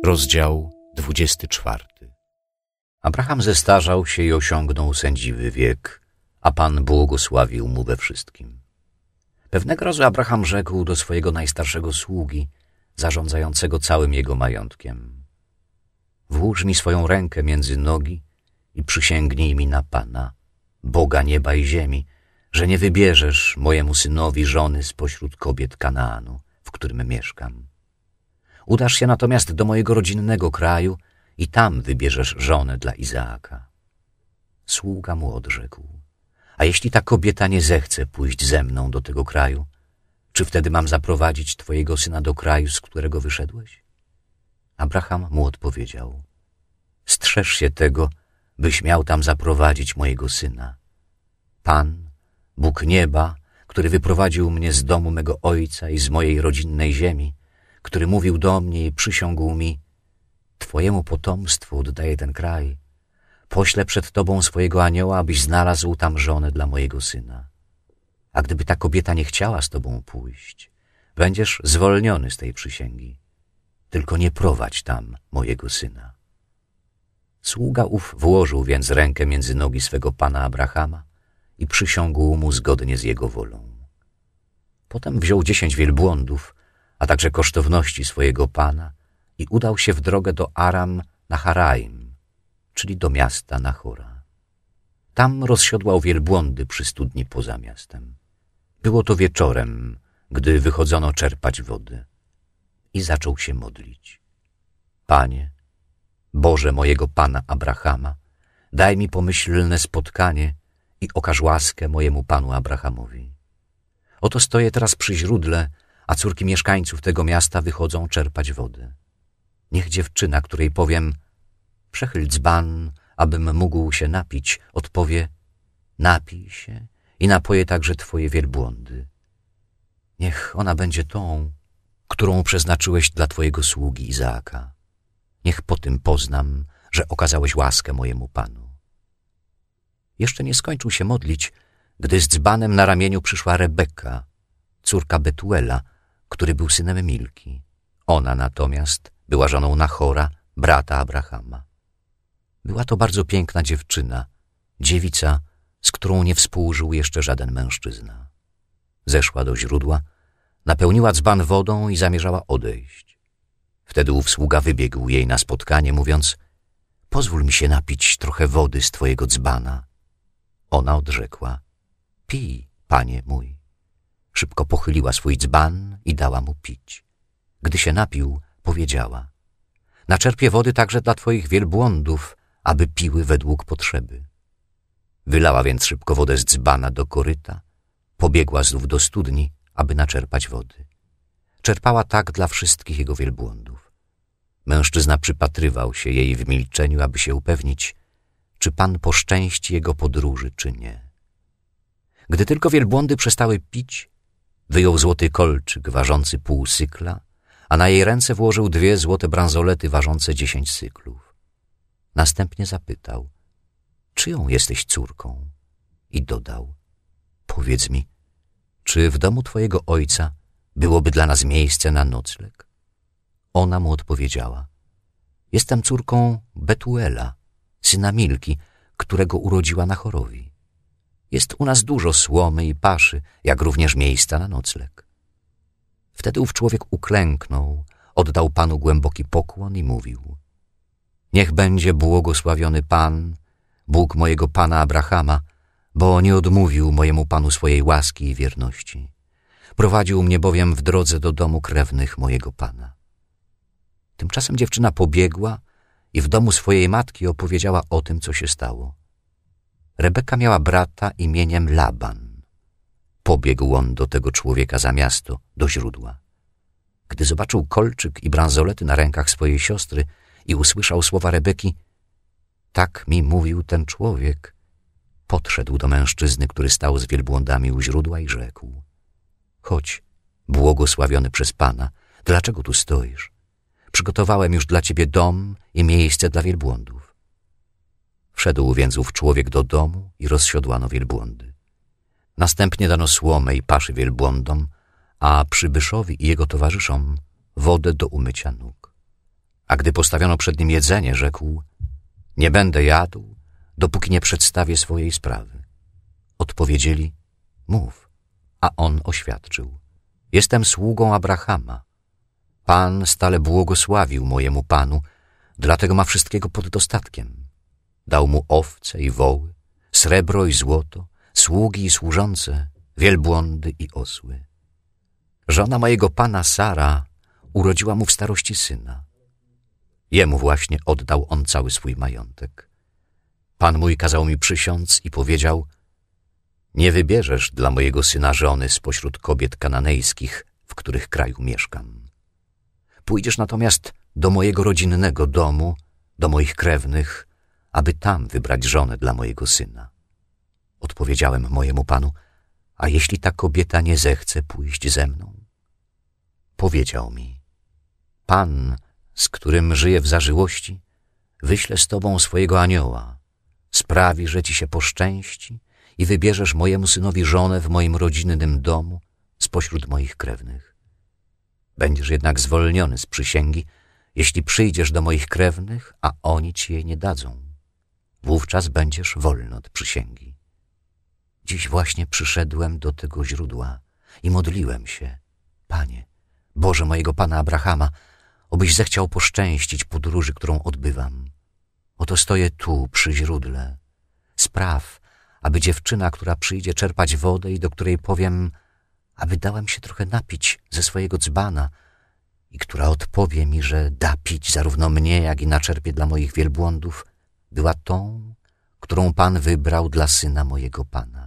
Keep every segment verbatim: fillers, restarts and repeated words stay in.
Rozdział dwudziesty czwarty. Abraham zestarzał się i osiągnął sędziwy wiek, a Pan błogosławił mu we wszystkim. Pewnego razu Abraham rzekł do swojego najstarszego sługi, zarządzającego całym jego majątkiem: włóż mi swoją rękę między nogi i przysięgnij mi na Pana, Boga nieba i ziemi, że nie wybierzesz mojemu synowi żony spośród kobiet Kanaanu, w którym mieszkam. Udasz się natomiast do mojego rodzinnego kraju i tam wybierzesz żonę dla Izaaka. Sługa mu odrzekł: a jeśli ta kobieta nie zechce pójść ze mną do tego kraju, czy wtedy mam zaprowadzić twojego syna do kraju, z którego wyszedłeś? Abraham mu odpowiedział: strzeż się tego, byś miał tam zaprowadzić mojego syna. Pan, Bóg nieba, który wyprowadził mnie z domu mego ojca i z mojej rodzinnej ziemi, który mówił do mnie i przysiągł mi: twojemu potomstwu oddaję ten kraj, poślę przed tobą swojego anioła, abyś znalazł tam żonę dla mojego syna. A gdyby ta kobieta nie chciała z tobą pójść, będziesz zwolniony z tej przysięgi. Tylko nie prowadź tam mojego syna. Sługa ów włożył więc rękę między nogi swego pana Abrahama i przysiągł mu zgodnie z jego wolą. Potem wziął dziesięć wielbłądów, a także kosztowności swojego pana i udał się w drogę do Aram Naharaim, czyli do miasta Nahora. Tam rozsiodłał wielbłądy przy studni poza miastem. Było to wieczorem, gdy wychodzono czerpać wody. I zaczął się modlić: Panie, Boże mojego pana Abrahama, daj mi pomyślne spotkanie i okaż łaskę mojemu panu Abrahamowi. Oto stoję teraz przy źródle, a córki mieszkańców tego miasta wychodzą czerpać wody. Niech dziewczyna, której powiem: przechyl dzban, abym mógł się napić, odpowie: napij się i napoję także twoje wielbłądy. Niech ona będzie tą, którą przeznaczyłeś dla twojego sługi Izaaka. Niech po tym poznam, że okazałeś łaskę mojemu panu. Jeszcze nie skończył się modlić, gdy z dzbanem na ramieniu przyszła Rebeka, córka Betuela, który był synem Milki. Ona natomiast była żoną Nahora, brata Abrahama. Była to bardzo piękna dziewczyna, dziewica, z którą nie współżył jeszcze żaden mężczyzna. Zeszła do źródła, napełniła dzban wodą i zamierzała odejść. Wtedy ów sługa wybiegł jej na spotkanie, mówiąc: pozwól mi się napić trochę wody z twojego dzbana. Ona odrzekła: pij, panie mój. Szybko pochyliła swój dzban i dała mu pić. Gdy się napił, powiedziała: naczerpię wody także dla twoich wielbłądów, aby piły według potrzeby. Wylała więc szybko wodę z dzbana do koryta, pobiegła znów do studni, aby naczerpać wody. Czerpała tak dla wszystkich jego wielbłądów. Mężczyzna przypatrywał się jej w milczeniu, aby się upewnić, czy Pan poszczęści jego podróży, czy nie. Gdy tylko wielbłądy przestały pić, wyjął złoty kolczyk ważący pół sykla, a na jej ręce włożył dwie złote bransolety ważące dziesięć syklów. Następnie zapytał: czyją jesteś córką? I dodał: powiedz mi, czy w domu twojego ojca byłoby dla nas miejsce na nocleg? Ona mu odpowiedziała: jestem córką Betuela, syna Milki, którego urodziła Nahorowi. Jest u nas dużo słomy i paszy, jak również miejsca na nocleg. Wtedy ów człowiek uklęknął, oddał Panu głęboki pokłon i mówił: niech będzie błogosławiony Pan, Bóg mojego pana Abrahama, bo nie odmówił mojemu Panu swojej łaski i wierności. Prowadził mnie bowiem w drodze do domu krewnych mojego Pana. Tymczasem dziewczyna pobiegła i w domu swojej matki opowiedziała o tym, co się stało. Rebeka miała brata imieniem Laban. Pobiegł on do tego człowieka za miasto, do źródła. Gdy zobaczył kolczyk i bransolety na rękach swojej siostry i usłyszał słowa Rebeki: tak mi mówił ten człowiek, podszedł do mężczyzny, który stał z wielbłądami u źródła i rzekł: chodź, błogosławiony przez Pana, dlaczego tu stoisz? Przygotowałem już dla ciebie dom i miejsce dla wielbłądów. Wszedł więc ów człowiek do domu i rozsiodłano wielbłądy. Następnie dano słomę i paszy wielbłądom, a przybyszowi i jego towarzyszom wodę do umycia nóg. A gdy postawiono przed nim jedzenie, rzekł: nie będę jadł, dopóki nie przedstawię swojej sprawy. Odpowiedzieli: mów. A on oświadczył: jestem sługą Abrahama. Pan stale błogosławił mojemu panu, dlatego ma wszystkiego pod dostatkiem. Dał mu owce i woły, srebro i złoto, sługi i służące, wielbłądy i osły. Żona mojego pana Sara urodziła mu w starości syna. Jemu właśnie oddał on cały swój majątek. Pan mój kazał mi przysiąc i powiedział: nie wybierzesz dla mojego syna żony spośród kobiet kananejskich, w których kraju mieszkam. Pójdziesz natomiast do mojego rodzinnego domu, do moich krewnych, aby tam wybrać żonę dla mojego syna. Odpowiedziałem mojemu panu: a jeśli ta kobieta nie zechce pójść ze mną? Powiedział mi: Pan, z którym żyję w zażyłości, wyśle z tobą swojego anioła, sprawi, że ci się poszczęści i wybierzesz mojemu synowi żonę w moim rodzinnym domu spośród moich krewnych. Będziesz jednak zwolniony z przysięgi, jeśli przyjdziesz do moich krewnych, a oni ci jej nie dadzą. Wówczas będziesz wolny od przysięgi. Dziś właśnie przyszedłem do tego źródła i modliłem się: Panie, Boże mojego Pana Abrahama, obyś zechciał poszczęścić podróży, którą odbywam. Oto stoję tu, przy źródle. Spraw, aby dziewczyna, która przyjdzie czerpać wodę i do której powiem, aby dałem się trochę napić ze swojego dzbana i która odpowie mi, że da pić zarówno mnie, jak i naczerpie dla moich wielbłądów, była tą, którą Pan wybrał dla syna mojego Pana.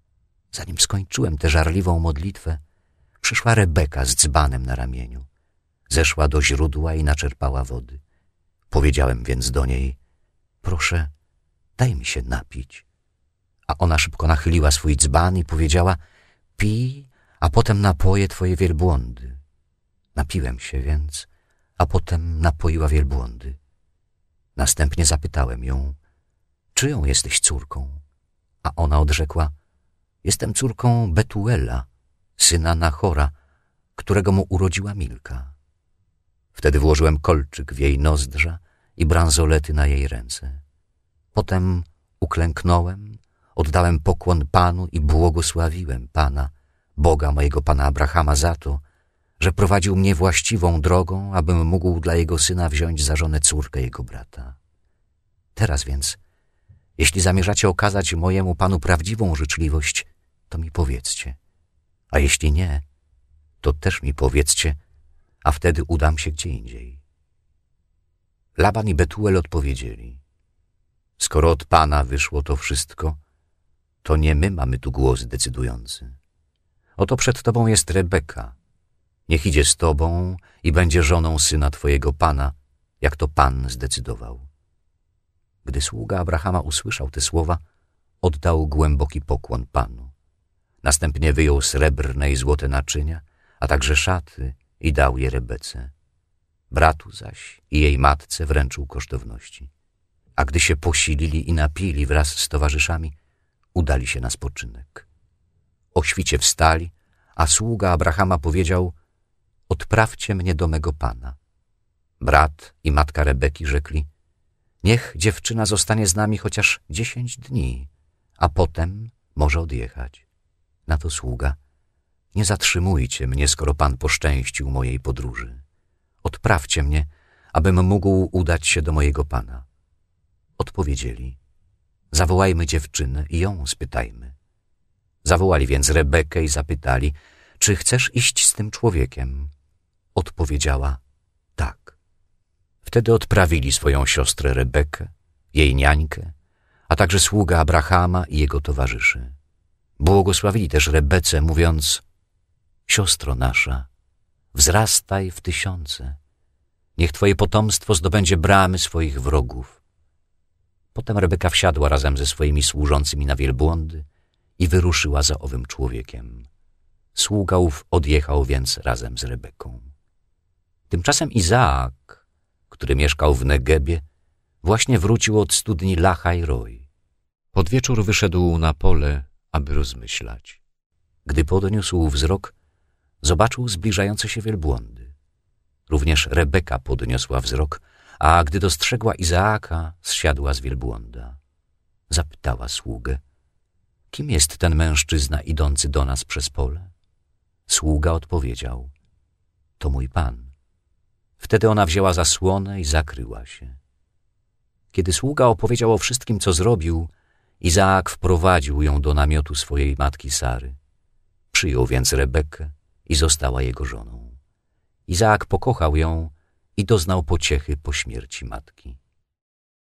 Zanim skończyłem tę żarliwą modlitwę, przyszła Rebeka z dzbanem na ramieniu. Zeszła do źródła i naczerpała wody. Powiedziałem więc do niej: proszę, daj mi się napić. A ona szybko nachyliła swój dzban i powiedziała: pij, a potem napoję twoje wielbłądy. Napiłem się więc, a potem napoiła wielbłądy. Następnie zapytałem ją: czyją jesteś córką? A ona odrzekła: jestem córką Betuela, syna Nachora, którego mu urodziła Milka. Wtedy włożyłem kolczyk w jej nozdrza i bransolety na jej ręce. Potem uklęknąłem, oddałem pokłon Panu i błogosławiłem Pana, Boga mojego Pana Abrahama, za to, że prowadził mnie właściwą drogą, abym mógł dla jego syna wziąć za żonę córkę jego brata. Teraz więc, jeśli zamierzacie okazać mojemu Panu prawdziwą życzliwość, to mi powiedzcie, a jeśli nie, to też mi powiedzcie, a wtedy udam się gdzie indziej. Laban i Betuel odpowiedzieli: skoro od Pana wyszło to wszystko, to nie my mamy tu głos decydujący. Oto przed tobą jest Rebeka. Niech idzie z tobą i będzie żoną syna twojego Pana, jak to Pan zdecydował. Gdy sługa Abrahama usłyszał te słowa, oddał głęboki pokłon Panu. Następnie wyjął srebrne i złote naczynia, a także szaty i dał je Rebece. Bratu zaś i jej matce wręczył kosztowności. A gdy się posilili i napili wraz z towarzyszami, udali się na spoczynek. O świcie wstali, a sługa Abrahama powiedział: odprawcie mnie do mego Pana. Brat i matka Rebeki rzekli: niech dziewczyna zostanie z nami chociaż dziesięć dni, a potem może odjechać. Na to sługa: nie zatrzymujcie mnie, skoro Pan poszczęścił mojej podróży. Odprawcie mnie, abym mógł udać się do mojego Pana. Odpowiedzieli: zawołajmy dziewczynę i ją spytajmy. Zawołali więc Rebekę i zapytali: czy chcesz iść z tym człowiekiem? Odpowiedziała: tak. Wtedy odprawili swoją siostrę Rebekę, jej niańkę, a także sługa Abrahama i jego towarzyszy. Błogosławili też Rebece, mówiąc: siostro nasza, wzrastaj w tysiące. Niech twoje potomstwo zdobędzie bramy swoich wrogów. Potem Rebeka wsiadła razem ze swoimi służącymi na wielbłądy i wyruszyła za owym człowiekiem. Sługa ów odjechał więc razem z Rebeką. Tymczasem Izaak, który mieszkał w Negebie, właśnie wrócił od studni Lachaj Roi. Pod wieczór wyszedł na pole, aby rozmyślać. Gdy podniósł wzrok, zobaczył zbliżające się wielbłądy. Również Rebeka podniosła wzrok, a gdy dostrzegła Izaaka, zsiadła z wielbłąda. Zapytała sługę: kim jest ten mężczyzna idący do nas przez pole? Sługa odpowiedział: to mój pan. Wtedy ona wzięła zasłonę i zakryła się. Kiedy sługa opowiedział o wszystkim, co zrobił, Izaak wprowadził ją do namiotu swojej matki Sary. Przyjął więc Rebekę i została jego żoną. Izaak pokochał ją i doznał pociechy po śmierci matki.